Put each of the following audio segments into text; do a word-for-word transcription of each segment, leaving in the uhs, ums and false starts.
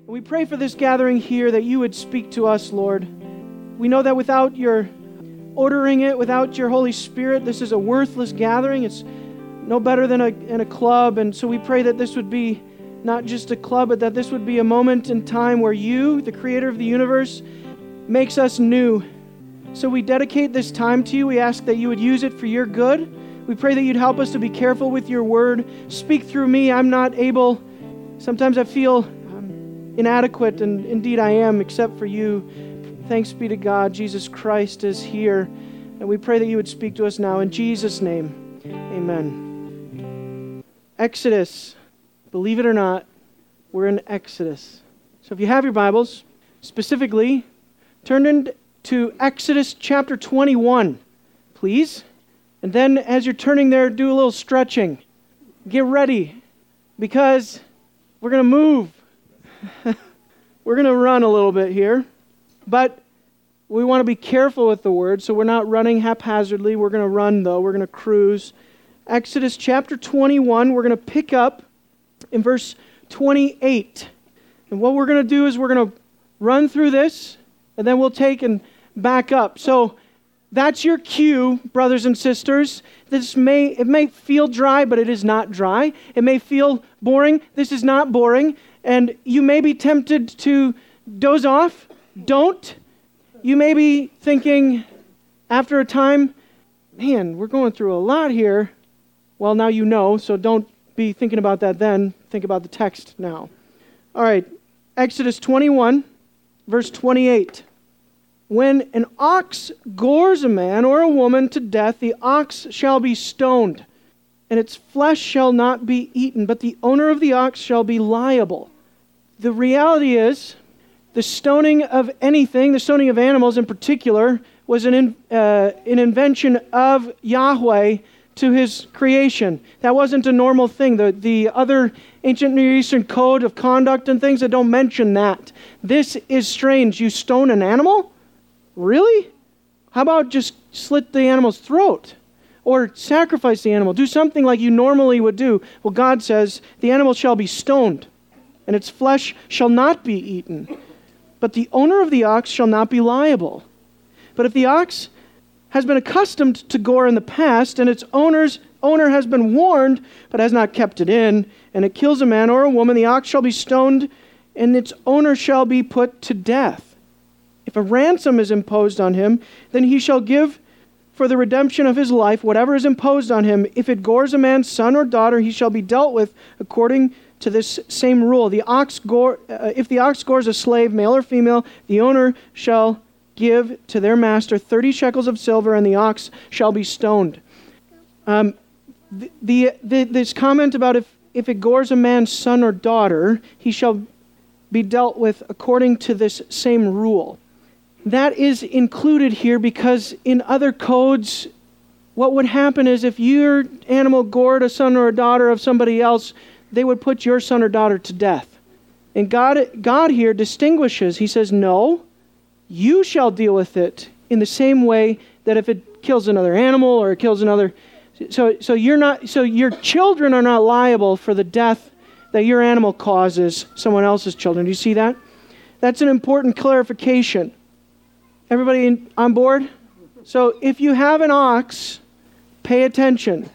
We pray for this gathering here that you would speak to us, Lord. We know that without your ordering it, without your Holy Spirit, this is a worthless gathering. It's no better than a, in a club. And so we pray that this would be not just a club, but that this would be a moment in time where you, the creator of the universe, makes us new. So we dedicate this time to you. We ask that you would use it for your good. We pray that you'd help us to be careful with your word. Speak through me. I'm not able. Sometimes I feel um, inadequate, and indeed I am, except for you. Thanks be to God. Jesus Christ is here. And we pray that you would speak to us now. In Jesus' name, amen. Exodus. Believe it or not, we're in Exodus. So if you have your Bibles, specifically, turn into Exodus chapter twenty-one, please. And then as you're turning there, do a little stretching. Get ready, because we're going to move. We're going to run a little bit here. But we want to be careful with the word, so we're not running haphazardly. We're going to run, though. We're going to cruise. Exodus chapter twenty-one, we're going to pick up in verse twenty-eight. And what we're going to do is we're going to run through this, and then we'll take and back up. So that's your cue, brothers and sisters. This may, it may feel dry, but it is not dry. It may feel boring. This is not boring. And you may be tempted to doze off. Don't. You may be thinking after a time, man, we're going through a lot here. Well, now you know, so don't be thinking about that then. Think about the text now. All right, Exodus twenty-one, verse twenty-eight. When an ox gores a man or a woman to death, the ox shall be stoned, and its flesh shall not be eaten, but the owner of the ox shall be liable. The reality is, the stoning of anything, the stoning of animals in particular, was an, in, uh, an invention of Yahweh to his creation. That wasn't a normal thing. The, the other ancient Near Eastern code of conduct and things that don't mention that. This is strange. You stone an animal? Really? How about just slit the animal's throat? Or sacrifice the animal? Do something like you normally would do. Well, God says, the animal shall be stoned, and its flesh shall not be eaten. But the owner of the ox shall not be liable. But if the ox has been accustomed to gore in the past, and its owner's owner has been warned, but has not kept it in, and it kills a man or a woman, the ox shall be stoned, and its owner shall be put to death. If a ransom is imposed on him, then he shall give for the redemption of his life whatever is imposed on him. If it gores a man's son or daughter, he shall be dealt with according to this same rule. The ox gore, uh, if the ox gores a slave, male or female, the owner shall give to their master thirty shekels of silver, and the ox shall be stoned. Um, the, the, the this comment about if, if it gores a man's son or daughter, he shall be dealt with according to this same rule. That is included here because in other codes, what would happen is if your animal gored a son or a daughter of somebody else, they would put your son or daughter to death. And God, God here distinguishes. He says, no, you shall deal with it in the same way that if it kills another animal or it kills another. So, so you're not. So your children are not liable for the death that your animal causes someone else's children. Do you see that? That's an important clarification. Everybody in, on board? So if you have an ox, pay attention.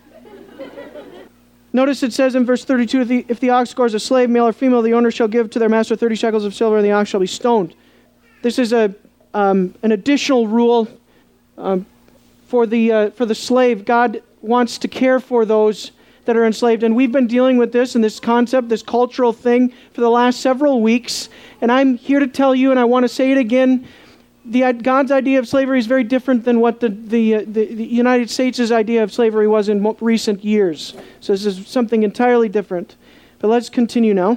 Notice it says in verse thirty-two, if the, if the ox gores a slave, male or female, the owner shall give to their master thirty shekels of silver, and the ox shall be stoned. This is a um, an additional rule um, for the uh, for the slave. God wants to care for those that are enslaved, and we've been dealing with this and this concept, this cultural thing, for the last several weeks. And I'm here to tell you, and I want to say it again. The, God's idea of slavery is very different than what the, the, uh, the, the United States' idea of slavery was in mo- recent years. So this is something entirely different. But let's continue now.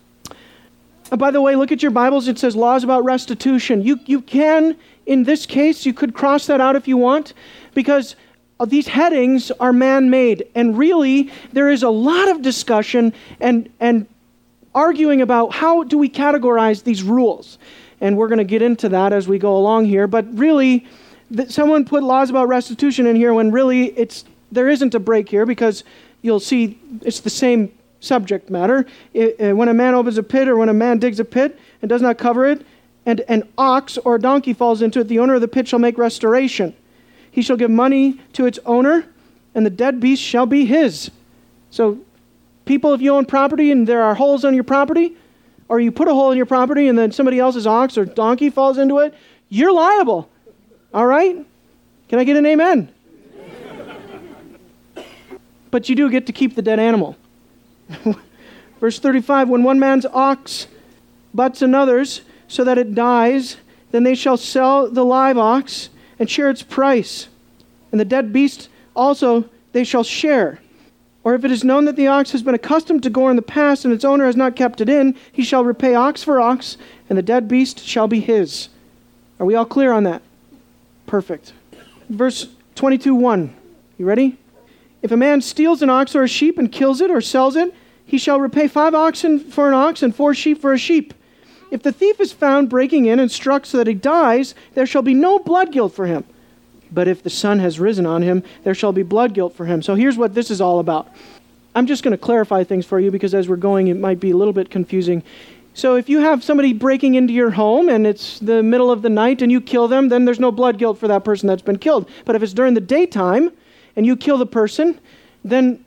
Uh, by the way, look at your Bibles. It says laws about restitution. You, you can, in this case, you could cross that out if you want, because uh, these headings are man-made. And really, there is a lot of discussion and, and arguing about how do we categorize these rules. And we're going to get into that as we go along here. But really, th- someone put laws about restitution in here when really it's there isn't a break here, because you'll see it's the same subject matter. It, uh, when a man opens a pit or when a man digs a pit and does not cover it, and an ox or a donkey falls into it, the owner of the pit shall make restoration. He shall give money to its owner, and the dead beast shall be his. So, people, if you own property and there are holes on your property, or you put a hole in your property and then somebody else's ox or donkey falls into it, you're liable. All right? Can I get an amen? But you do get to keep the dead animal. Verse thirty-five, when one man's ox butts another's so that it dies, then they shall sell the live ox and share its price. And the dead beast also they shall share. Or if it is known that the ox has been accustomed to gore in the past and its owner has not kept it in, he shall repay ox for ox, and the dead beast shall be his. Are we all clear on that? Perfect. Verse twenty-two one. You ready? If a man steals an ox or a sheep and kills it or sells it, he shall repay five oxen for an ox and four sheep for a sheep. If the thief is found breaking in and struck so that he dies, there shall be no blood guilt for him. But if the sun has risen on him, there shall be blood guilt for him. So here's what this is all about. I'm just going to clarify things for you because as we're going, it might be a little bit confusing. So if you have somebody breaking into your home and it's the middle of the night and you kill them, then there's no blood guilt for that person that's been killed. But if it's during the daytime and you kill the person, then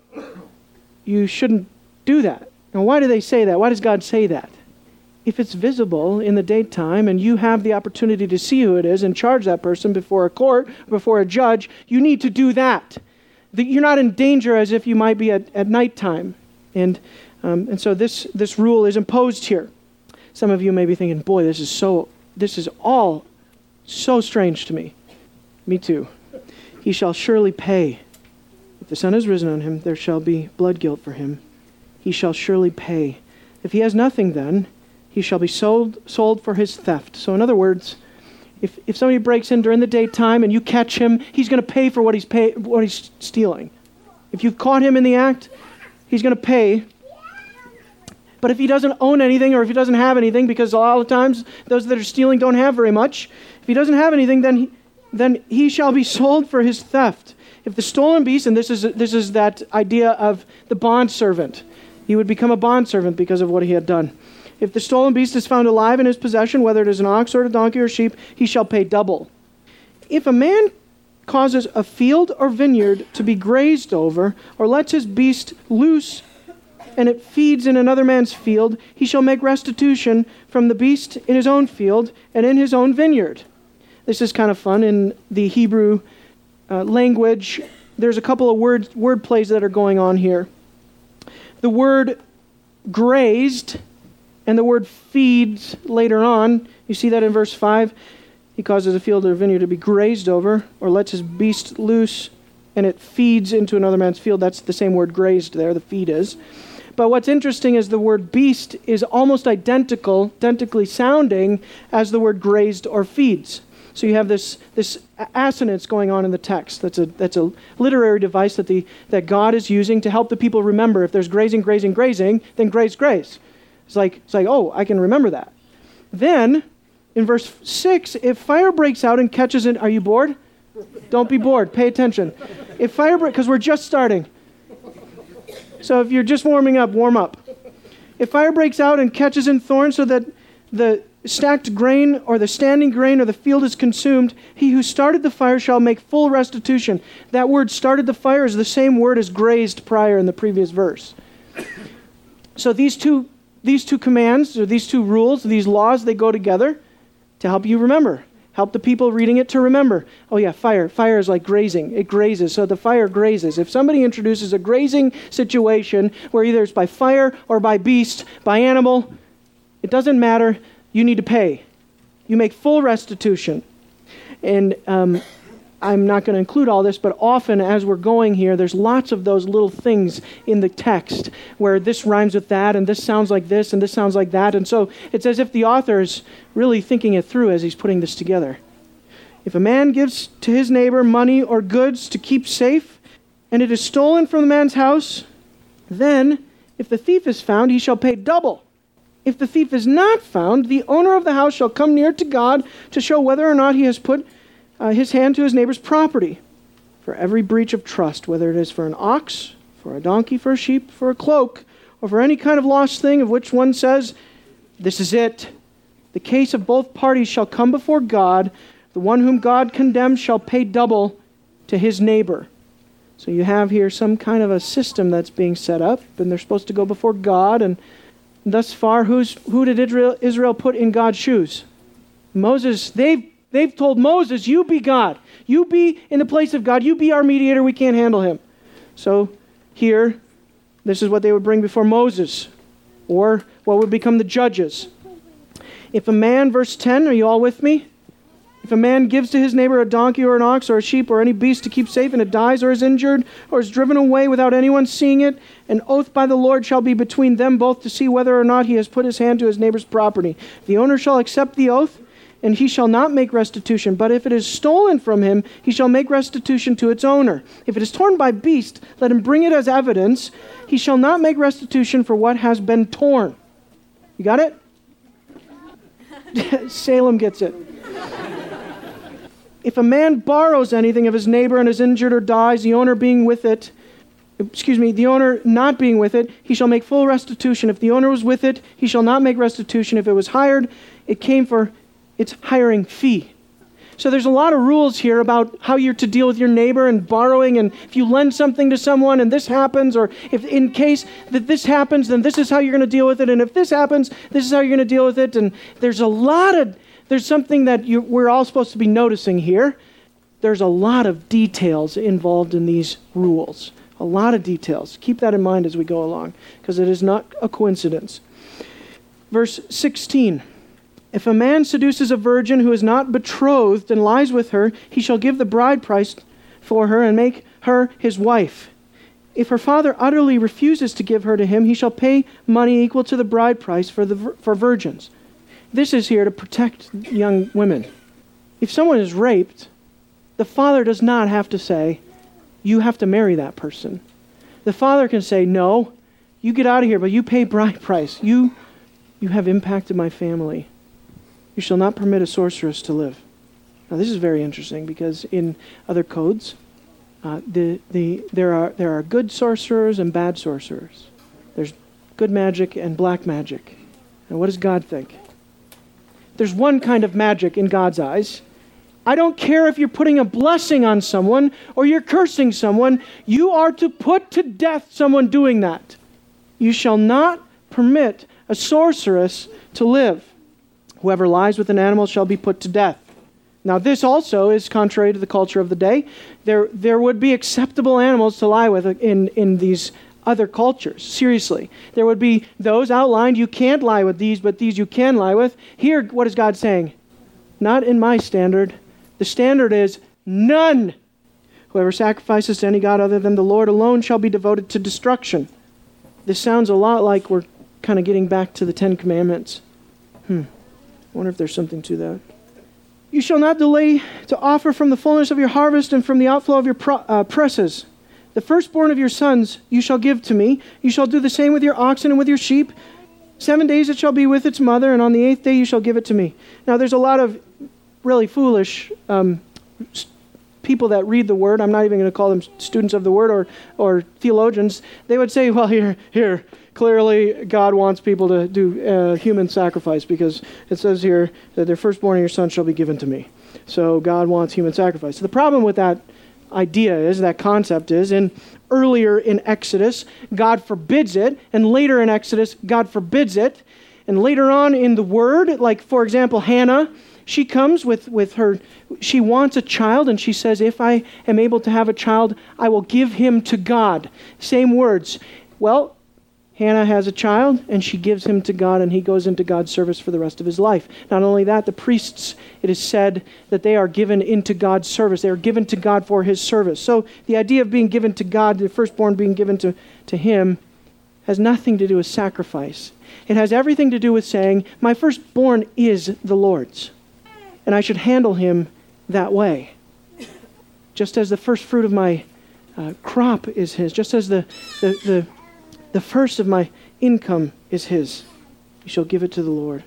you shouldn't do that. Now, why do they say that? Why does God say that? If it's visible in the daytime and you have the opportunity to see who it is and charge that person before a court, before a judge, you need to do that. You're not in danger as if you might be at, at nighttime. And um, and so this, this rule is imposed here. Some of you may be thinking, boy, this is so, this is all so strange to me. Me too. He shall surely pay. If the sun has risen on him, there shall be blood guilt for him. He shall surely pay. If he has nothing then, he shall be sold sold for his theft. So in other words, if if somebody breaks in during the daytime and you catch him, he's going to pay for what he's pay, what he's stealing. If you've caught him in the act, he's going to pay. But if he doesn't own anything or if he doesn't have anything, because a lot of times those that are stealing don't have very much, if he doesn't have anything, then he, then he shall be sold for his theft. If the stolen beast, and this is this is that idea of the bondservant, he would become a bondservant because of what he had done. If the stolen beast is found alive in his possession, whether it is an ox or a donkey or a sheep, he shall pay double. If a man causes a field or vineyard to be grazed over, or lets his beast loose, and it feeds in another man's field, he shall make restitution from the beast in his own field and in his own vineyard. This is kind of fun. In the Hebrew uh, language, there's a couple of word, word plays that are going on here. The word grazed and the word feeds later on, you see that in verse five. He causes a field or a vineyard to be grazed over, or lets his beast loose, and it feeds into another man's field. That's the same word grazed there, the feed is. But what's interesting is the word beast is almost identical, identically sounding as the word grazed or feeds. So you have this this assonance going on in the text. That's a that's a literary device that the that God is using to help the people remember. If there's grazing, grazing, grazing, then graze, graze. It's like it's like oh, I can remember that. Then in verse six, if fire breaks out and catches it, are you bored? Don't be bored. Pay attention. If fire breaks, because we're just starting. So if you're just warming up, warm up. If fire breaks out and catches in thorns so that the stacked grain or the standing grain or the field is consumed, he who started the fire shall make full restitution. That word started the fire is the same word as grazed prior in the previous verse. So these two these two commands, or these two rules, these laws, they go together to help you remember. Help the people reading it to remember. Oh yeah, fire. Fire is like grazing. It grazes. So the fire grazes. If somebody introduces a grazing situation where either it's by fire or by beast, by animal, it doesn't matter. You need to pay. You make full restitution. And um, I'm not going to include all this, but often as we're going here, there's lots of those little things in the text where this rhymes with that, and this sounds like this, and this sounds like that. And so it's as if the author is really thinking it through as he's putting this together. If a man gives to his neighbor money or goods to keep safe, and it is stolen from the man's house, then if the thief is found, he shall pay double. If the thief is not found, the owner of the house shall come near to God to show whether or not he has put uh, his hand to his neighbor's property. For every breach of trust, whether it is for an ox, for a donkey, for a sheep, for a cloak, or for any kind of lost thing of which one says, this is it. The case of both parties shall come before God. The one whom God condemns shall pay double to his neighbor. So you have here some kind of a system that's being set up, and they're supposed to go before God. And thus far, who's who did Israel, Israel put in God's shoes? Moses. They've they've told Moses, "You be God. You be in the place of God. You be our mediator. We can't handle him." So here, this is what they would bring before Moses, or what would become the judges. If a man, verse ten, are you all with me? If a man gives to his neighbor a donkey or an ox or a sheep or any beast to keep safe, and it dies or is injured or is driven away without anyone seeing it, an oath by the Lord shall be between them both to see whether or not he has put his hand to his neighbor's property. The owner shall accept the oath, and he shall not make restitution. But if it is stolen from him, he shall make restitution to its owner. If it is torn by beast, let him bring it as evidence. He shall not make restitution for what has been torn. You got it? Salem gets it. If a man borrows anything of his neighbor and is injured or dies, the owner being with it, excuse me, the owner not being with it, he shall make full restitution. If the owner was with it, he shall not make restitution. If it was hired, it came for its hiring fee. So there's a lot of rules here about how you're to deal with your neighbor and borrowing, and if you lend something to someone and this happens, or if in case that this happens, then this is how you're going to deal with it, and if this happens, this is how you're going to deal with it. And there's a lot of, there's something that you, we're all supposed to be noticing here. There's a lot of details involved in these rules. A lot of details. Keep that in mind as we go along, because it is not a coincidence. Verse sixteen. If a man seduces a virgin who is not betrothed and lies with her, he shall give the bride price for her and make her his wife. If her father utterly refuses to give her to him, he shall pay money equal to the bride price for the for virgins. This is here to protect young women. If someone is raped, the father does not have to say, you have to marry that person. The father can say, no, you get out of here, but you pay bride price. You, you have impacted my family. You shall not permit a sorceress to live. Now this is very interesting, because in other codes, uh, the the there are there are good sorcerers and bad sorcerers. There's good magic and black magic. And what does God think? There's one kind of magic in God's eyes. I don't care if you're putting a blessing on someone or you're cursing someone. You are to put to death someone doing that. You shall not permit a sorceress to live. Whoever lies with an animal shall be put to death. Now this also is contrary to the culture of the day. There there would be acceptable animals to lie with in, in these other cultures. Seriously. There would be those outlined, you can't lie with these, but these you can lie with. Here, what is God saying? Not in my standard. The standard is none. Whoever sacrifices to any god other than the Lord alone shall be devoted to destruction. This sounds a lot like we're kind of getting back to the Ten Commandments. Hmm. I wonder if there's something to that. You shall not delay to offer from the fullness of your harvest and from the outflow of your pro- uh, presses. The firstborn of your sons you shall give to me. You shall do the same with your oxen and with your sheep. Seven days it shall be with its mother, and on the eighth day you shall give it to me. Now there's a lot of really foolish um, people that read the Word. I'm not even going to call them students of the Word or, or theologians. They would say, well, here, here, clearly God wants people to do uh, human sacrifice, because it says here that their firstborn of your son shall be given to me. So God wants human sacrifice. So the problem with that idea is, that concept is, in earlier in Exodus, God forbids it, and later in Exodus, God forbids it. And later on in the Word, like for example, Hannah, she comes with, with her, she wants a child, and she says, if I am able to have a child, I will give him to God. Same words. Well, Hannah has a child, and she gives him to God, and he goes into God's service for the rest of his life. Not only that, the priests, it is said that they are given into God's service. They are given to God for his service. So the idea of being given to God, the firstborn being given to, to him, has nothing to do with sacrifice. It has everything to do with saying, my firstborn is the Lord's, and I should handle him that way. Just as the first fruit of my uh, crop is his, just as the the, the The first of my income is his. You shall give it to the Lord.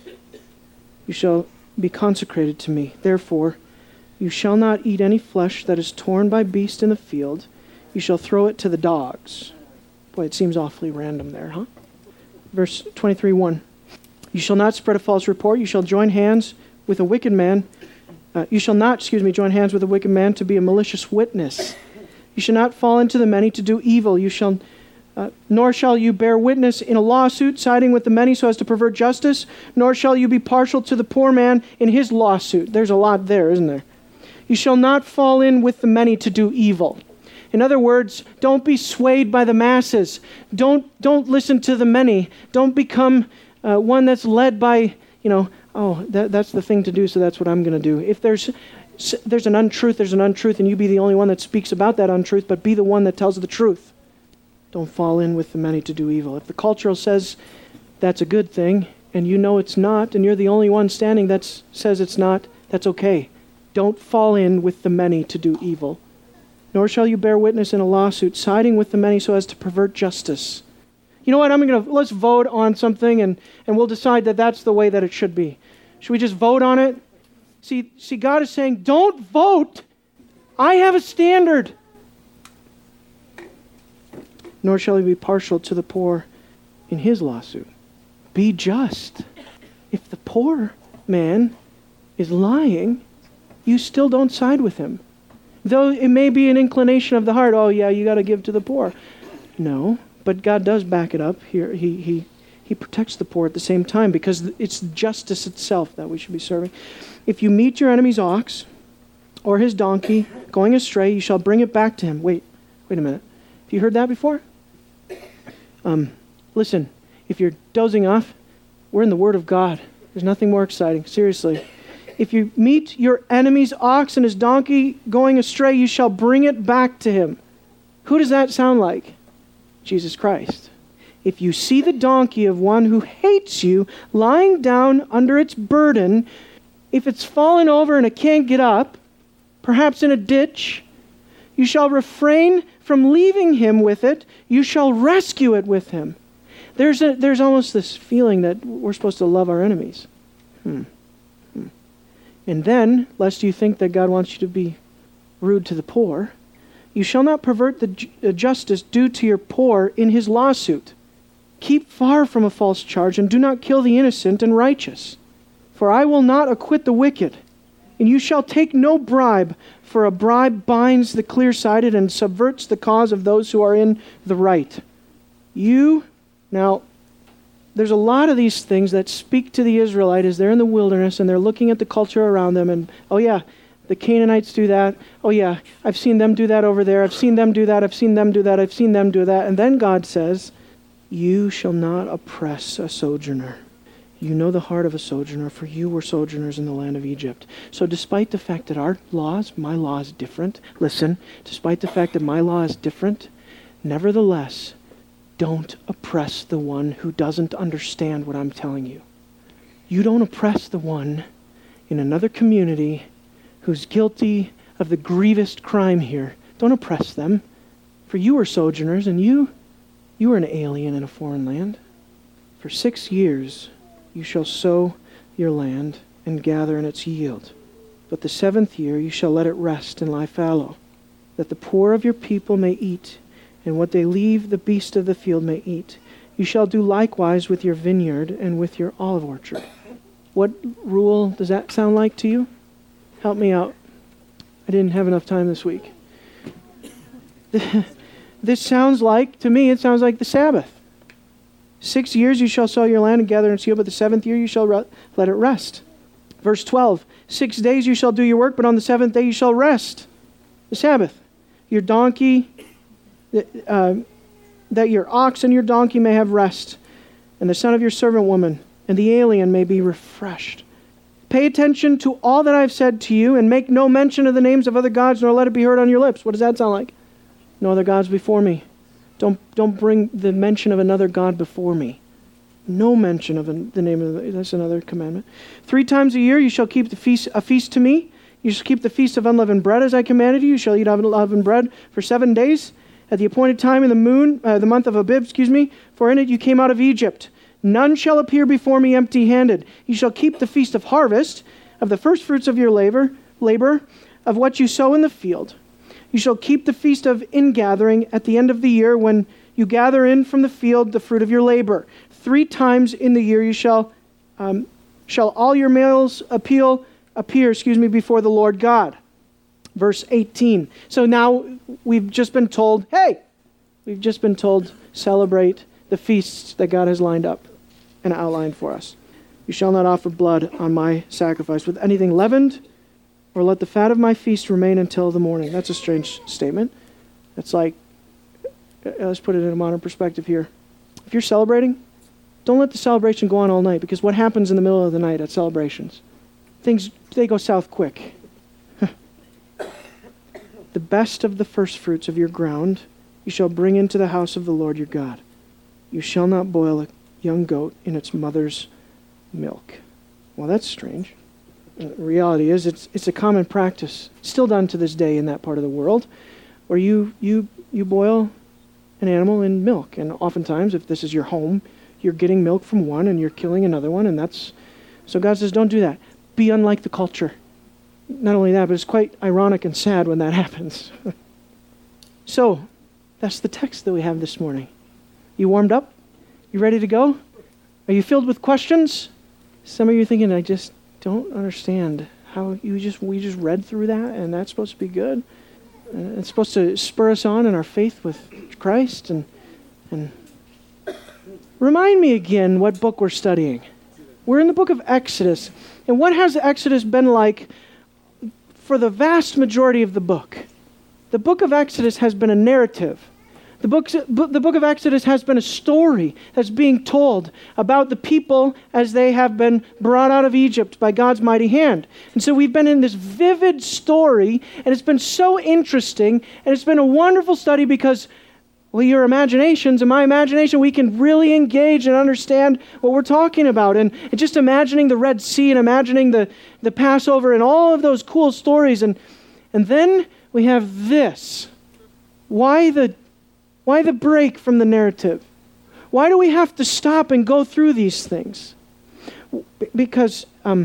You shall be consecrated to me. Therefore, you shall not eat any flesh that is torn by beast in the field. you shall throw it to the dogs. Boy, it seems awfully random there, huh? Verse twenty-three, one. You shall not spread a false report. You shall join hands with a wicked man. Uh, you shall not, excuse me, join hands with a wicked man to be a malicious witness. You shall not fall into the many to do evil. You shall, uh, nor shall you bear witness in a lawsuit, siding with the many so as to pervert justice. Nor shall you be partial to the poor man in his lawsuit. There's a lot there, isn't there? You shall not fall in with the many to do evil. In other words, don't be swayed by the masses. Don't don't listen to the many. Don't become uh, one that's led by, you know, oh, that, that's the thing to do, so that's what I'm going to do. If there's there's an untruth, there's an untruth, and you be the only one that speaks about that untruth, but be the one that tells the truth. Don't fall in with the many to do evil. If the cultural says that's a good thing, and you know it's not, and you're the only one standing that says it's not, that's okay. Don't fall in with the many to do evil. Nor shall you bear witness in a lawsuit, siding with the many so as to pervert justice. You know what, I'm going to, let's vote on something and, and we'll decide that that's the way that it should be. Should we just vote on it? See, see, God is saying, don't vote. I have a standard. Nor shall he be partial to the poor in his lawsuit. Be just. If the poor man is lying, you still don't side with him. Though it may be an inclination of the heart, oh yeah, you got to give to the poor. No, but God does back it up. Here, he he he protects the poor at the same time because it's justice itself that we should be serving. If you meet your enemy's ox or his donkey going astray, you shall bring it back to him. Wait, wait a minute. Have you heard that before? Um, listen, if you're dozing off, we're in the Word of God. There's nothing more exciting. Seriously. If you meet your enemy's ox and his donkey going astray, you shall bring it back to him. Who does that sound like? Jesus Christ. If you see the donkey of one who hates you lying down under its burden, if it's fallen over and it can't get up, perhaps in a ditch, you shall refrain from leaving him with it. You shall rescue it with him. There's a, there's almost this feeling that we're supposed to love our enemies. Hmm. And then, lest you think that God wants you to be rude to the poor, you shall not pervert the ju- justice due to your poor in his lawsuit. Keep far from a false charge, and do not kill the innocent and righteous. For I will not acquit the wicked, and you shall take no bribe, for a bribe binds the clear-sighted and subverts the cause of those who are in the right. You, now... There's a lot of these things that speak to the Israelite as they're in the wilderness and they're looking at the culture around them and, oh yeah, the Canaanites do that. Oh yeah, I've seen them do that over there. I've seen them do that. I've seen them do that. I've seen them do that. And then God says, you shall not oppress a sojourner. You know the heart of a sojourner, for you were sojourners in the land of Egypt. So despite the fact that our laws, my law is different, listen, despite the fact that my law is different, nevertheless, don't oppress the one who doesn't understand what I'm telling you. You don't oppress the one in another community who's guilty of the grievous crime here. Don't oppress them, for you are sojourners and you, you are an alien in a foreign land. For six years you shall sow your land and gather in its yield. But the seventh year you shall let it rest and lie fallow, that the poor of your people may eat, and what they leave the beast of the field may eat. You shall do likewise with your vineyard and with your olive orchard. What rule does that sound like to you? Help me out. I didn't have enough time this week. This sounds like, to me, it sounds like the Sabbath. Six years you shall sow your land and gather in its yield, but the seventh year you shall re- let it rest. Verse twelve, six days you shall do your work, but on the seventh day you shall rest. The Sabbath. Your donkey... Uh, that your ox and your donkey may have rest, and the son of your servant woman, and the alien may be refreshed. Pay attention to all that I have said to you, and make no mention of the names of other gods, nor let it be heard on your lips. What does that sound like? No other gods before me. Don't don't bring the mention of another god before me. No mention of the name of the, that's another commandment. Three times a year you shall keep the feast a feast to me. You shall keep the feast of unleavened bread as I commanded you. You shall eat unleavened bread for seven days. At the appointed time in the moon, uh, the month of Abib, excuse me, for in it you came out of Egypt. None shall appear before me empty-handed. You shall keep the feast of harvest, of the first fruits of your labor, labor, of what you sow in the field. You shall keep the feast of ingathering at the end of the year, when you gather in from the field the fruit of your labor. Three times in the year you shall um, shall all your males appeal appear, excuse me, before the Lord God. Verse eighteen. So now we've just been told, hey, we've just been told, celebrate the feasts that God has lined up and outlined for us. You shall not offer blood on my sacrifice with anything leavened, or let the fat of my feast remain until the morning. That's a strange statement. It's like, let's put it in a modern perspective here. If you're celebrating, don't let the celebration go on all night, because what happens in the middle of the night at celebrations? Things, they go south quick. The best of the first fruits of your ground you shall bring into the house of the Lord your God. You shall not boil a young goat in its mother's milk. Well, that's strange. The reality is it's it's a common practice, still done to this day in that part of the world, where you you you boil an animal in milk. And oftentimes, if this is your home, you're getting milk from one and you're killing another one, and that's... So God says, don't do that. Be unlike the culture. Not only that, but it's quite ironic and sad when that happens. So, that's the text that we have this morning. You warmed up? You ready to go? Are you filled with questions? Some of you are thinking, I just don't understand how you just we just read through that, and that's supposed to be good. And it's supposed to spur us on in our faith with Christ. And and remind me again what book we're studying. We're in the book of Exodus. And what has Exodus been like for the vast majority of the book? The book of Exodus has been a narrative. The, books, the book of Exodus has been a story that's being told about the people as they have been brought out of Egypt by God's mighty hand. And so we've been in this vivid story, and it's been so interesting, and it's been a wonderful study because, well, your imaginations and my imagination, we can really engage and understand what we're talking about. And, and just imagining the Red Sea and imagining the, the Passover and all of those cool stories. And, and then we have this. Why the Why the break from the narrative? Why do we have to stop and go through these things? Because um,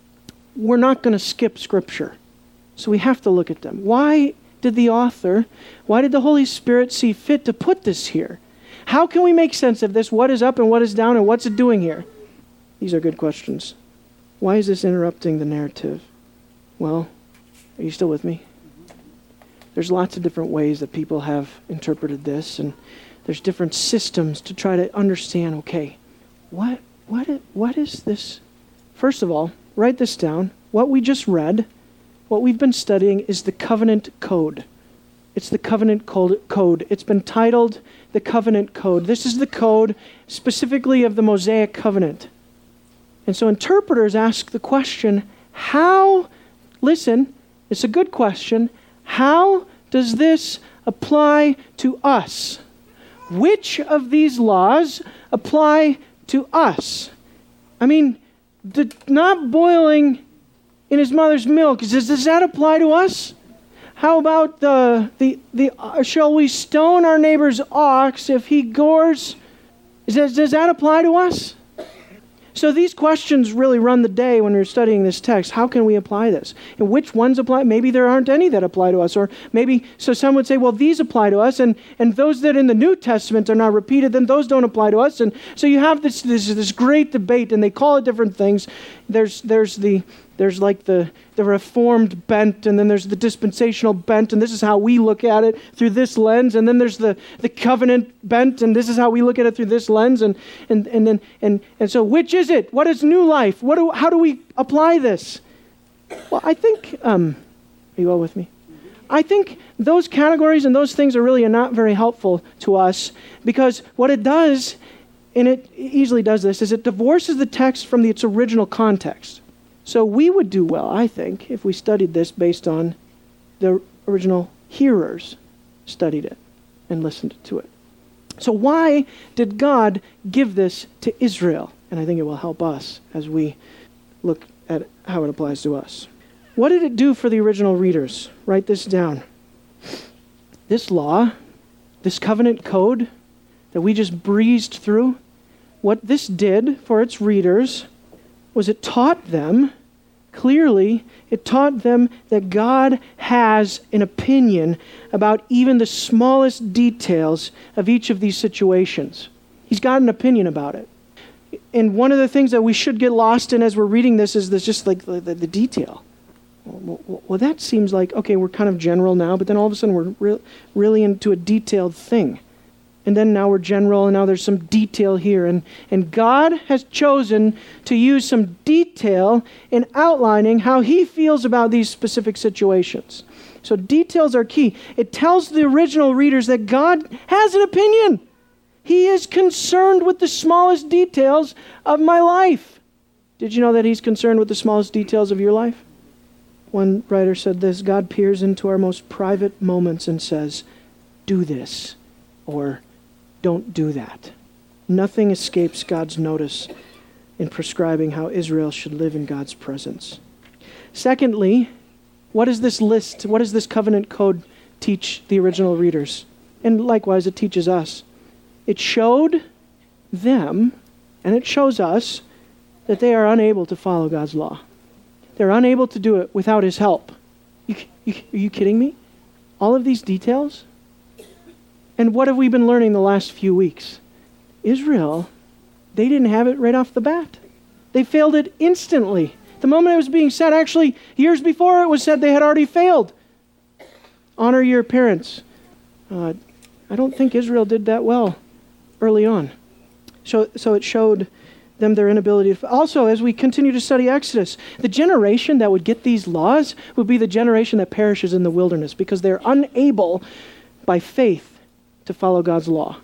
we're not going to skip Scripture. So we have to look at them. Why did the author, why did the Holy Spirit see fit to put this here? How can we make sense of this? What is up and what is down and what's it doing here? These are good questions. Why is this interrupting the narrative? Well, are you still with me? There's lots of different ways that people have interpreted this, and there's different systems to try to understand, okay, what what what is this? First of all, write this down. What we just read, what we've been studying is the covenant code. It's the covenant code. It's been titled the covenant code. This is the code specifically of the Mosaic covenant. And so interpreters ask the question, how, listen, it's a good question, how does this apply to us? Which of these laws apply to us? I mean, the not boiling in his mother's milk, does, does that apply to us? How about the, the, the uh, shall we stone our neighbor's ox if he gores? Does, does that apply to us? So these questions really run the day when we're studying this text. How can we apply this? And which ones apply? Maybe there aren't any that apply to us. Or maybe, so some would say, well, these apply to us, and, and those that in the New Testament are not repeated, then those don't apply to us. And so you have this this, this great debate, and they call it different things. There's there's the there's like the, the Reformed bent, and then there's the dispensational bent, and this is how we look at it through this lens, and then there's the, the covenant bent, and this is how we look at it through this lens, and and and and and, and so which is it? What is new life? What do how do we apply this? Well, I think um, are you all with me? I think those categories and those things are really not very helpful to us, because what it does, and it easily does this, is it divorces the text from the, its original context. So we would do well, I think, if we studied this based on the original hearers studied it and listened to it. So why did God give this to Israel? And I think it will help us as we look at how it applies to us. What did it do for the original readers? Write this down. This law, this covenant code that we just breezed through, what this did for its readers was it taught them Clearly, it taught them that God has an opinion about even the smallest details of each of these situations. He's got an opinion about it. And one of the things that we should get lost in as we're reading this is this just like the, the, the detail. Well, well, well, that seems like, okay, we're kind of general now, but then all of a sudden we're re- really into a detailed thing. And then now we're general, and now there's some detail here. And, and God has chosen to use some detail in outlining how he feels about these specific situations. So details are key. It tells the original readers that God has an opinion. He is concerned with the smallest details of my life. Did you know that he's concerned with the smallest details of your life? One writer said this: God peers into our most private moments and says, do this, or don't do that. Nothing escapes God's notice in prescribing how Israel should live in God's presence. Secondly, what does this list, what does this covenant code teach the original readers? And likewise, it teaches us. It showed them, and it shows us, that they are unable to follow God's law. They're unable to do it without his help. You, you, are you kidding me? All of these details? And what have we been learning the last few weeks? Israel, they didn't have it right off the bat. They failed it instantly. The moment it was being said, actually, years before it was said, they had already failed. Honor your parents. Uh, I don't think Israel did that well early on. So, so it showed them their inability to... Also, as we continue to study Exodus, the generation that would get these laws would be the generation that perishes in the wilderness because they're unable, by faith, to follow God's law.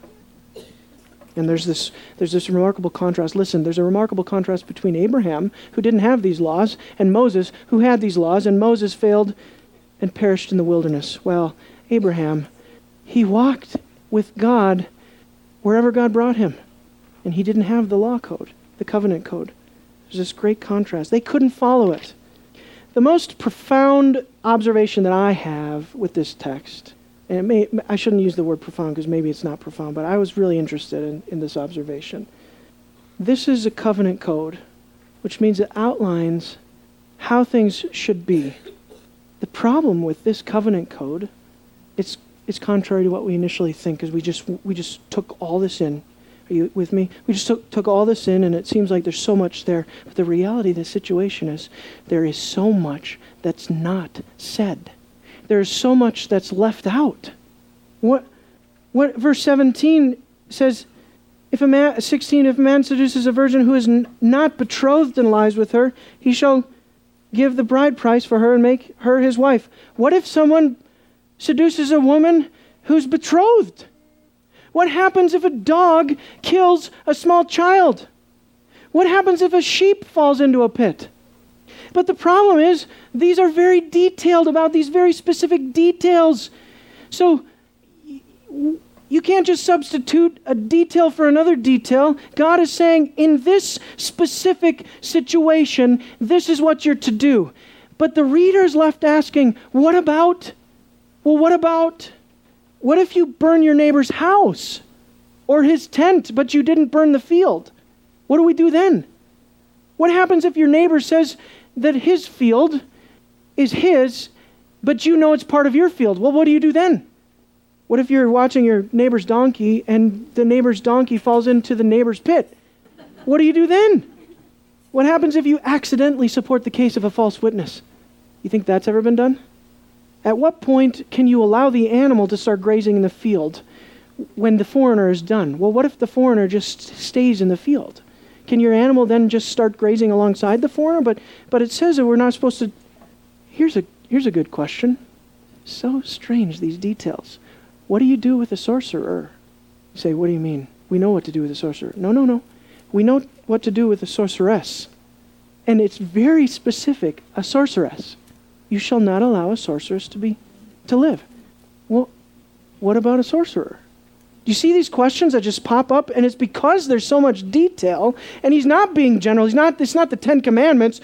And there's this there's this remarkable contrast. Listen, there's a remarkable contrast between Abraham, who didn't have these laws, and Moses, who had these laws, and Moses failed and perished in the wilderness. Well, Abraham, he walked with God wherever God brought him, and he didn't have the law code, the covenant code. There's this great contrast. They couldn't follow it. The most profound observation that I have with this text, and it may, I shouldn't use the word profound because maybe it's not profound, but I was really interested in, in this observation. This is a covenant code, which means it outlines how things should be. The problem with this covenant code, it's it's contrary to what we initially think, because we just we just took all this in. Are you with me? We just took, took all this in, and it seems like there's so much there. But the reality of the situation is there is so much that's not said. There's so much that's left out. What what verse seventeen says, if a man sixteen, if a man seduces a virgin who is n- not betrothed and lies with her, he shall give the bride price for her and make her his wife. What if someone seduces a woman who's betrothed? What happens if a dog kills a small child? What happens if a sheep falls into a pit? But the problem is, these are very detailed about these very specific details. So you can't just substitute a detail for another detail. God is saying, in this specific situation, this is what you're to do. But the reader's left asking, what about, well, what about, what if you burn your neighbor's house or his tent, but you didn't burn the field? What do we do then? What happens if your neighbor says that his field is his, but you know it's part of your field? Well, what do you do then? What if you're watching your neighbor's donkey and the neighbor's donkey falls into the neighbor's pit? What do you do then? What happens if you accidentally support the case of a false witness? You think that's ever been done? At what point can you allow the animal to start grazing in the field when the foreigner is done? Well, what if the foreigner just stays in the field? Can your animal then just start grazing alongside the foreigner? But but it says that we're not supposed to... Here's a here's a good question. So strange, these details. What do you do with a sorcerer? You say, what do you mean? We know what to do with a sorcerer. No, no, no. We know what to do with a sorceress. And it's very specific, a sorceress. You shall not allow a sorceress to be to live. Well, what about a sorcerer? Do you see these questions that just pop up? And it's because there's so much detail, and he's not being general. He's not. It's not the Ten Commandments.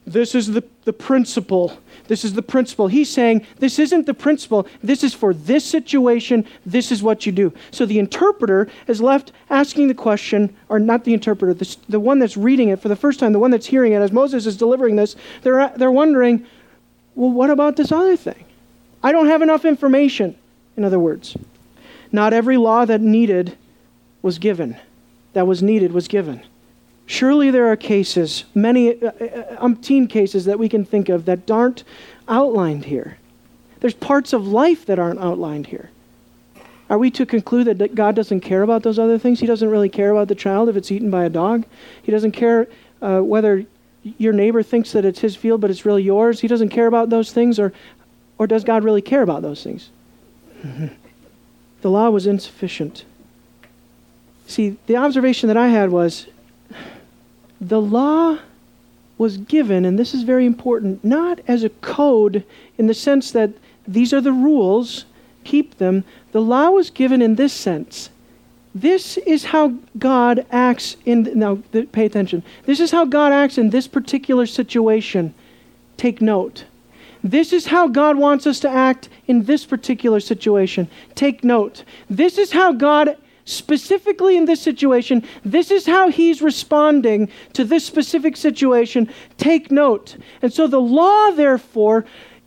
this is the, the principle. This is the principle. He's saying, this isn't the principle. This is for this situation. This is what you do. So the interpreter is left asking the question, or not the interpreter, the, the one that's reading it for the first time, the one that's hearing it as Moses is delivering this, they're, they're wondering, well, what about this other thing? I don't have enough information, in other words. Not every law that needed was given. That was needed was given. Surely there are cases, many uh, umpteen cases that we can think of that aren't outlined here. There's parts of life that aren't outlined here. Are we to conclude that God doesn't care about those other things? He doesn't really care about the child if it's eaten by a dog. He doesn't care uh, whether your neighbor thinks that it's his field but it's really yours. He doesn't care about those things, or, or does God really care about those things? The law was insufficient. See, the observation that I had was, the law was given, and this is very important, not as a code in the sense that these are the rules, keep them. The law was given in this sense. This is how God acts in, now pay attention, this is how God acts in this particular situation. Take note. This is how God wants us to act in this particular situation. Take note. This is how God specifically in this situation, this is how he's responding to this specific situation. Take note. And so the law, therefore,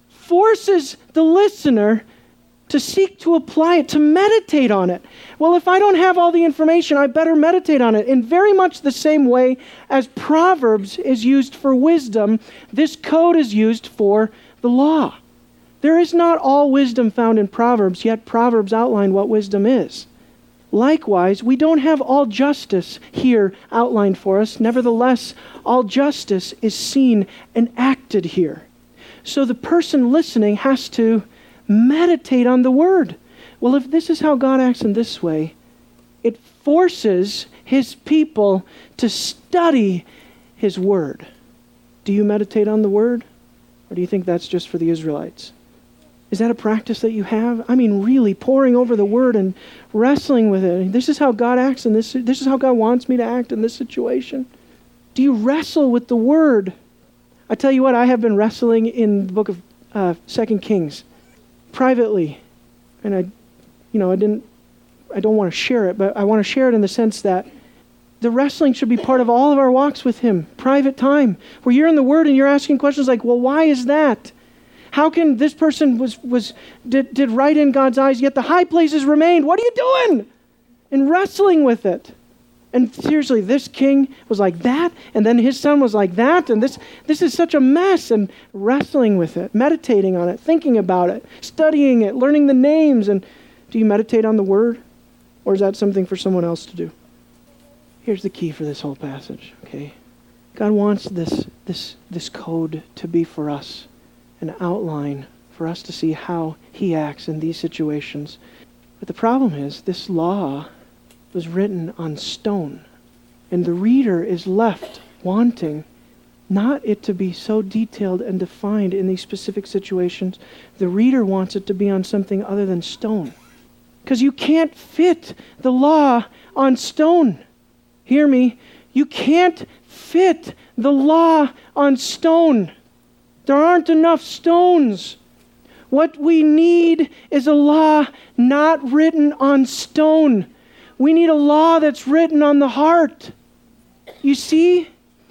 forces the listener to seek to apply it, to meditate on it. Well, if I don't have all the information, I better meditate on it. In very much the same way as Proverbs is used for wisdom, this code is used for the law. There is not all wisdom found in Proverbs, yet Proverbs outline what wisdom is. Likewise, we don't have all justice here outlined for us. Nevertheless, all justice is seen and acted here. So the person listening has to meditate on the word. Well, if this is how God acts in this way, it forces his people to study his word. Do you meditate on the word? Or do you think that's just for the Israelites? Is that a practice that you have? I mean, really poring over the word and wrestling with it. This is how God acts in this. This is how God wants me to act in this situation. Do you wrestle with the word? I tell you what, I have been wrestling in the book of uh, Second Kings privately, and I, you know, I didn't. I don't want to share it, but I want to share it in the sense that the wrestling should be part of all of our walks with Him. Private time where you're in the Word and you're asking questions like, "Well, why is that? How can this person was was did, did right in God's eyes, yet the high places remained? What are you doing?" And wrestling with it. And seriously, this king was like that, and then his son was like that, and this this is such a mess. And wrestling with it, meditating on it, thinking about it, studying it, learning the names. And do you meditate on the Word, or is that something for someone else to do? Here's the key for this whole passage. Okay, God wants this this this code to be for us. An outline for us to see how He acts in these situations. But the problem is, this law was written on stone, and the reader is left wanting not it to be so detailed and defined in these specific situations. The reader wants it to be on something other than stone. Because you can't fit the law on stone. Hear me. You can't fit the law on stone. There aren't enough stones. What we need is a law not written on stone. We need a law that's written on the heart. You see,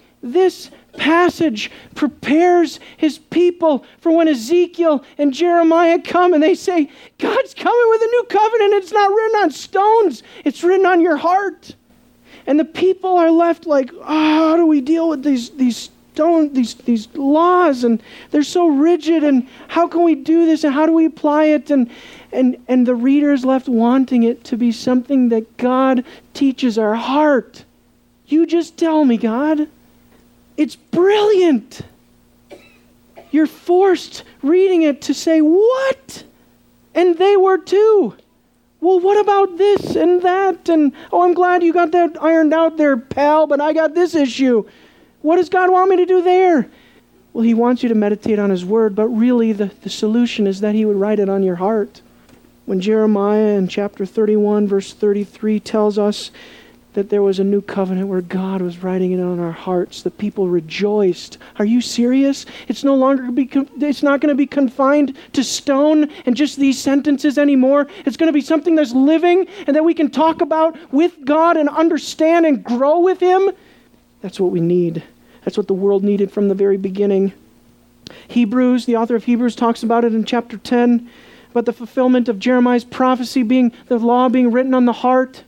this passage prepares His people for when Ezekiel and Jeremiah come and they say, God's coming with a new covenant. It's not written on stones. It's written on your heart. And the people are left like, oh, how do we deal with these these Don't these these laws, and they're so rigid, and how can we do this, and how do we apply it? And and and the reader is left wanting it to be something that God teaches our heart. You just tell me, God. It's brilliant. You're forced reading it to say, what? And they were too. Well, what about this and that? And oh, I'm glad you got that ironed out there, pal, but I got this issue. What does God want me to do there? Well, He wants you to meditate on His Word, but really the, the solution is that He would write it on your heart. When Jeremiah in chapter thirty-one, verse thirty-three tells us that there was a new covenant where God was writing it on our hearts. The people rejoiced. Are you serious? It's no longer be, it's not going to be confined to stone and just these sentences anymore. It's going to be something that's living and that we can talk about with God and understand and grow with Him. That's what we need. That's what the world needed from the very beginning. Hebrews, the author of Hebrews talks about it in chapter ten, about the fulfillment of Jeremiah's prophecy being, the law being written on the heart.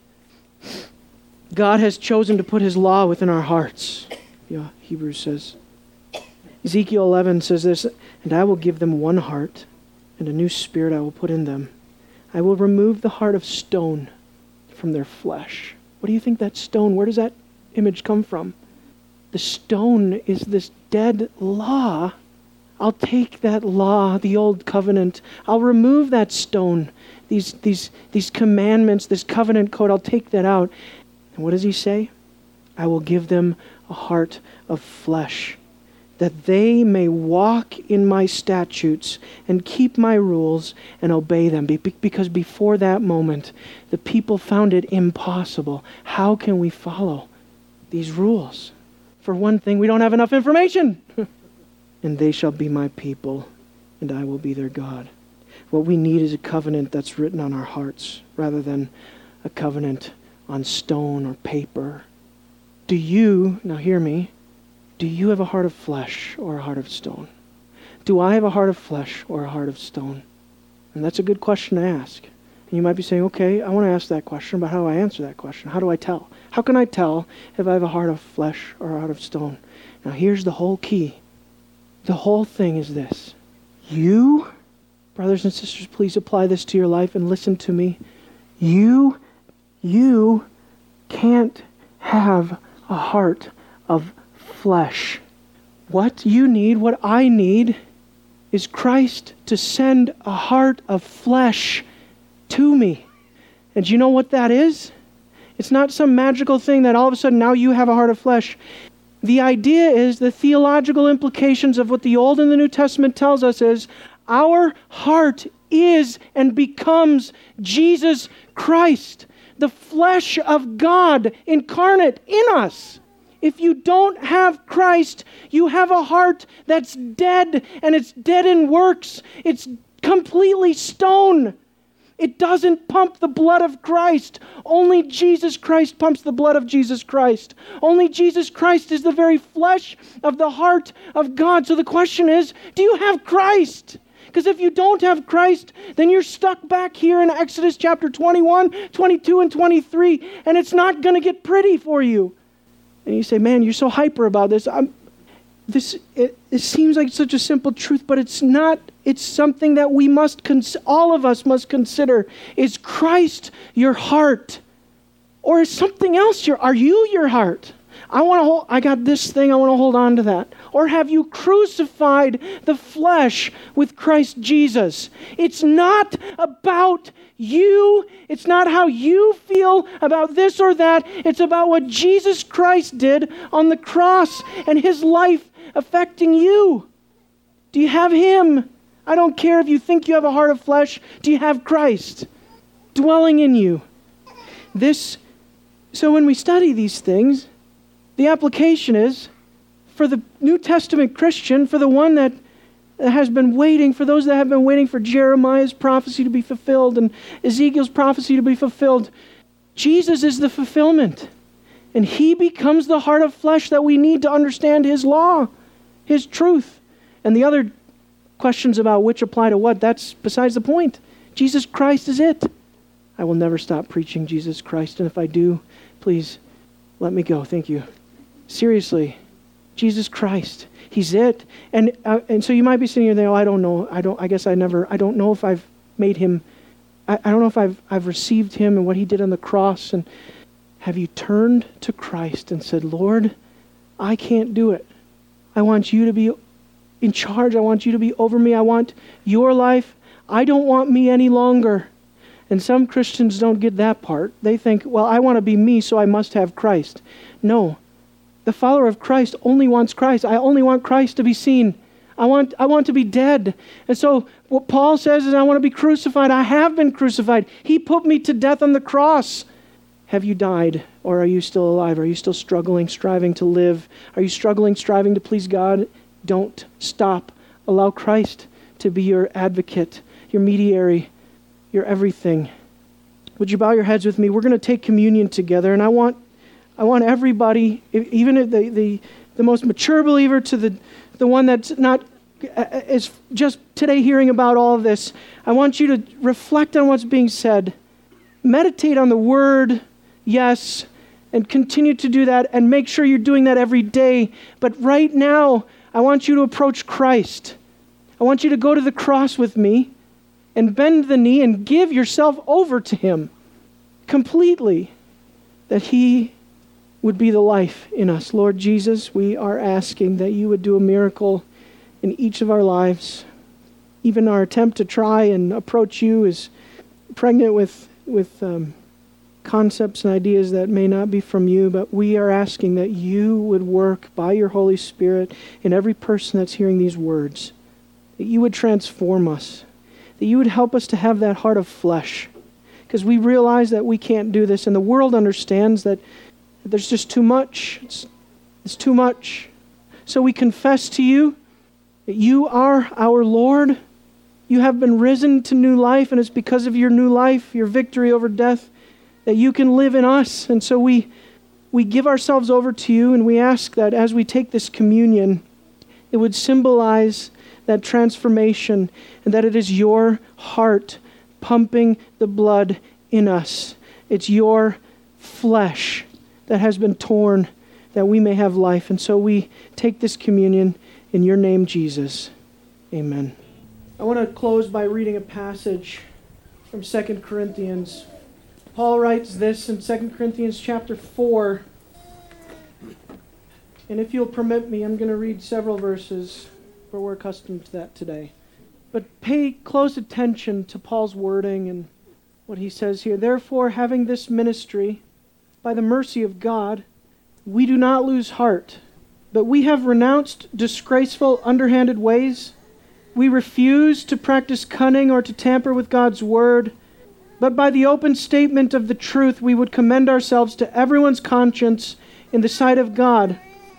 God has chosen to put His law within our hearts. Yeah, Hebrews says. Ezekiel eleven says this, and I will give them one heart, and a new spirit I will put in them. I will remove the heart of stone from their flesh. What do you think that stone, where does that image come from? The stone is this dead law. I'll take that law, the old covenant. I'll remove that stone, these, these, these commandments, this covenant code. I'll take that out. And what does He say? I will give them a heart of flesh, that they may walk in my statutes and keep my rules and obey them. Be- because before that moment, the people found it impossible. How can we follow these rules? For one thing, we don't have enough information. And they shall be my people, and I will be their God. What we need is a covenant that's written on our hearts, rather than a covenant on stone or paper. Do you, now hear me, do you have a heart of flesh or a heart of stone? Do I have a heart of flesh or a heart of stone? And that's a good question to ask. And you might be saying, okay, I want to ask that question, but how do I answer that question? How do I tell? How can I tell if I have a heart of flesh or a heart of stone? Now here's the whole key. The whole thing is this. You, brothers and sisters, please apply this to your life and listen to me. You, you can't have a heart of flesh. What you need, what I need, is Christ to send a heart of flesh to me. And do you know what that is? It's not some magical thing that all of a sudden now you have a heart of flesh. The idea is, the theological implications of what the Old and the New Testament tells us is, our heart is and becomes Jesus Christ, the flesh of God incarnate in us. If you don't have Christ, you have a heart that's dead, and it's dead in works. It's completely stone. It doesn't pump the blood of Christ. Only Jesus Christ pumps the blood of Jesus Christ. Only Jesus Christ is the very flesh of the heart of God. So the question is, do you have Christ? Because if you don't have Christ, then you're stuck back here in Exodus chapter twenty-one, twenty-two, and twenty-three, and it's not going to get pretty for you. And you say, man, you're so hyper about this. I'm, this it, it seems like such a simple truth, but it's not. It's something that we must, cons- all of us must consider. Is Christ your heart? Or is something else your, are you your heart? I want to hold, I got this thing, I want to hold on to that. Or have you crucified the flesh with Christ Jesus? It's not about you. It's not how you feel about this or that. It's about what Jesus Christ did on the cross and His life affecting you. Do you have Him? I don't care if you think you have a heart of flesh. Do you have Christ dwelling in you? This, so when we study these things, the application is, for the New Testament Christian, for the one that has been waiting, for those that have been waiting for Jeremiah's prophecy to be fulfilled and Ezekiel's prophecy to be fulfilled, Jesus is the fulfillment. And He becomes the heart of flesh that we need to understand His law, His truth. And the other questions about which apply to what, that's besides the point. Jesus Christ is it. I will never stop preaching Jesus Christ, and if I do, please let me go. Thank you. Seriously, Jesus Christ, He's it. And uh, and so you might be sitting here there, oh, I don't know. I don't. I guess I never. I don't know if I've made Him. I, I don't know if I've I've received Him and what He did on the cross. And have you turned to Christ and said, Lord, I can't do it. I want You to be in charge. I want You to be over me. I want Your life. I don't want me any longer. And some Christians don't get that part. They think, well, I want to be me, so I must have Christ. No. The follower of Christ only wants Christ. I only want Christ to be seen. I want I want to be dead. And so what Paul says is, I want to be crucified. I have been crucified. He put me to death on the cross. Have you died, or are you still alive? Are you still struggling, striving to live? Are you struggling, striving to please God? Don't stop. Allow Christ to be your advocate, your mediator, your everything. Would you bow your heads with me? We're going to take communion together, and I want I want everybody, even the the, the most mature believer to the, the one that's not is just today hearing about all of this, I want you to reflect on what's being said. Meditate on the word, yes, and continue to do that, and make sure you're doing that every day. But right now, I want you to approach Christ. I want you to go to the cross with me and bend the knee and give yourself over to Him completely, that He would be the life in us. Lord Jesus, we are asking that you would do a miracle in each of our lives. Even our attempt to try and approach you is pregnant with, with um, concepts and ideas that may not be from you, but we are asking that you would work by your Holy Spirit in every person that's hearing these words, that you would transform us, that you would help us to have that heart of flesh, because we realize that we can't do this, and the world understands that there's just too much. It's, it's too much. So we confess to you that you are our Lord. You have been risen to new life, and it's because of your new life, your victory over death, that you can live in us. And so we we give ourselves over to you, and we ask that as we take this communion, it would symbolize that transformation, and that it is your heart pumping the blood in us. It's your flesh that has been torn, that we may have life. And so we take this communion in your name, Jesus. Amen. I want to close by reading a passage from Second Corinthians. Paul writes this in Second Corinthians chapter four. And if you'll permit me, I'm going to read several verses, for we're accustomed to that today. But pay close attention to Paul's wording and what he says here. Therefore, having this ministry, by the mercy of God, we do not lose heart, but we have renounced disgraceful, underhanded ways. We refuse to practice cunning or to tamper with God's word, but by the open statement of the truth, we would commend ourselves to everyone's conscience in the sight of God.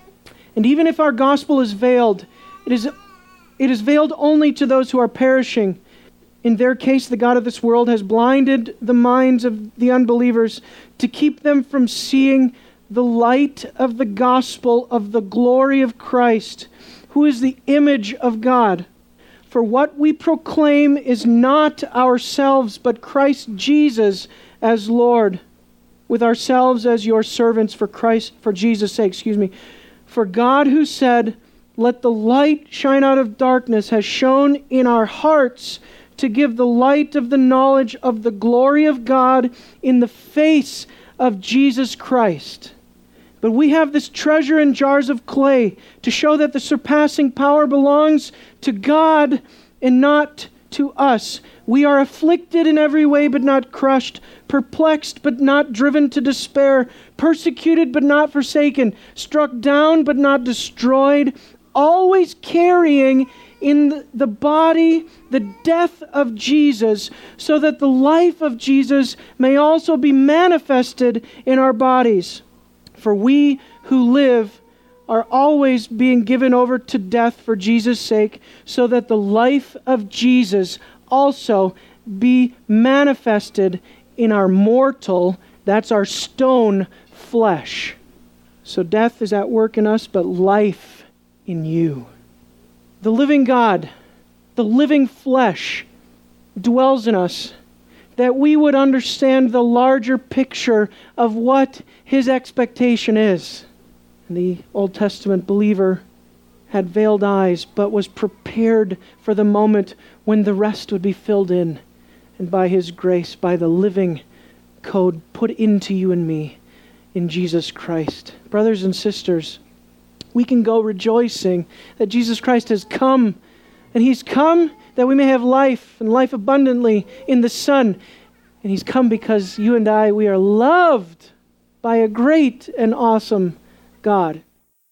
And even if our gospel is veiled, it is, it is veiled only to those who are perishing. In their case, the God of this world has blinded the minds of the unbelievers to keep them from seeing the light of the gospel of the glory of Christ, who is the image of God. For what we proclaim is not ourselves, but Christ Jesus as Lord, with ourselves as your servants for Christ, for Jesus' sake, excuse me. For God, who said, "Let the light shine out of darkness," has shone in our hearts to give the light of the knowledge of the glory of God in the face of Jesus Christ. But we have this treasure in jars of clay to show that the surpassing power belongs to God and not to us. We are afflicted in every way but not crushed, perplexed but not driven to despair, persecuted but not forsaken, struck down but not destroyed, always carrying in the body the death of Jesus, so that the life of Jesus may also be manifested in our bodies. For we who live are always being given over to death for Jesus' sake, so that the life of Jesus also be manifested in our mortal, that's our stone flesh. So death is at work in us, but life in you. The living God, the living flesh, dwells in us, that we would understand the larger picture of what His expectation is. And the Old Testament believer had veiled eyes, but was prepared for the moment when the rest would be filled in. And by His grace, by the living code put into you and me in Jesus Christ. Brothers and sisters, we can go rejoicing that Jesus Christ has come, and He's come that we may have life, and life abundantly in the Son. And He's come because you and I, we are loved by a great and awesome God.